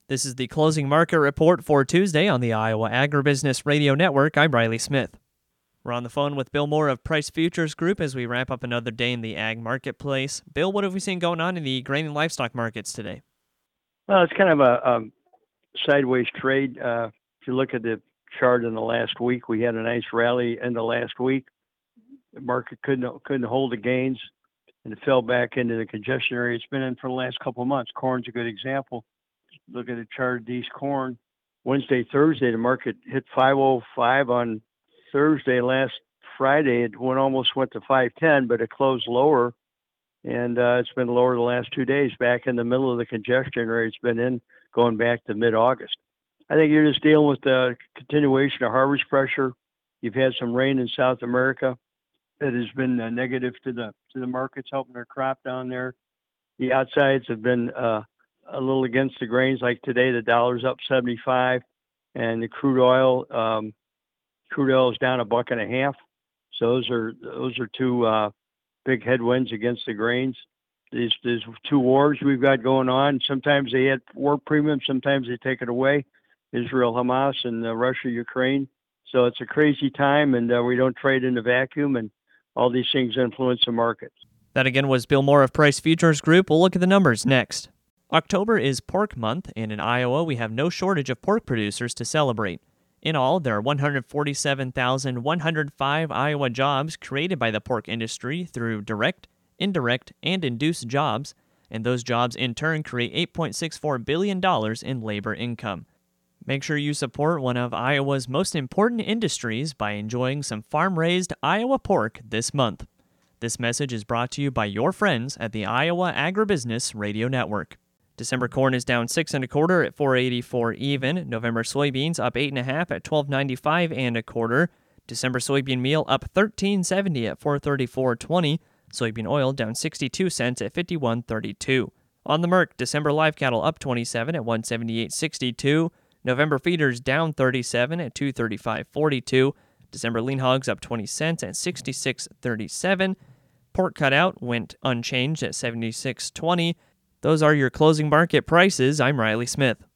This is the closing market report for Tuesday on the Iowa Agribusiness Radio Network. I'm Riley Smith. We're on the phone with Bill Moore of Price Futures Group as we wrap up another day in the ag marketplace. Bill, what have we seen going on in the grain and livestock markets today? Well, it's kind of a sideways trade. If you look at the chart in the last week, we had a nice rally in the last week. The market couldn't hold the gains, and it fell back into the congestion area it's been in for the last couple of months. Corn's a good example. Look at the chart of these corn. Wednesday, Thursday, the market hit 505 on Thursday. Last Friday, it almost went to 510, but it closed lower, and it's been lower the last 2 days, back in the middle of the congestion area it's been in, going back to mid-August. I think you're just dealing with the continuation of harvest pressure. You've had some rain in South America that has been negative to the markets, helping their crop down there. The outsides have been a little against the grains. Like today, the dollar's up 75, and the crude oil is down $1.50. So those are two big headwinds against the grains. There's two wars we've got going on. Sometimes they add war premium, sometimes they take it away. Israel, Hamas, and Russia, Ukraine. So it's a crazy time, and we don't trade in a vacuum, and all these things influence the markets. That again was Bill Moore of Price Futures Group. We'll look at the numbers next. October is pork month, and in Iowa, we have no shortage of pork producers to celebrate. In all, there are 147,105 Iowa jobs created by the pork industry through direct, indirect, and induced jobs, and those jobs in turn create $8.64 billion in labor income. Make sure you support one of Iowa's most important industries by enjoying some farm-raised Iowa pork this month. This message is brought to you by your friends at the Iowa Agribusiness Radio Network. December corn is down 6 1/4 at $4.84 even. November soybeans up 8 1/2 at $12.95 1/4. December soybean meal up $13.70 at $4.34.20. Soybean oil down 62 cents at $51.32. On the Merc, December live cattle up 27 at $178.62. November feeders down 37 at $235.42. December lean hogs up 20 cents at $66.37. Pork cutout went unchanged at $76.20. Those are your closing market prices. I'm Riley Smith.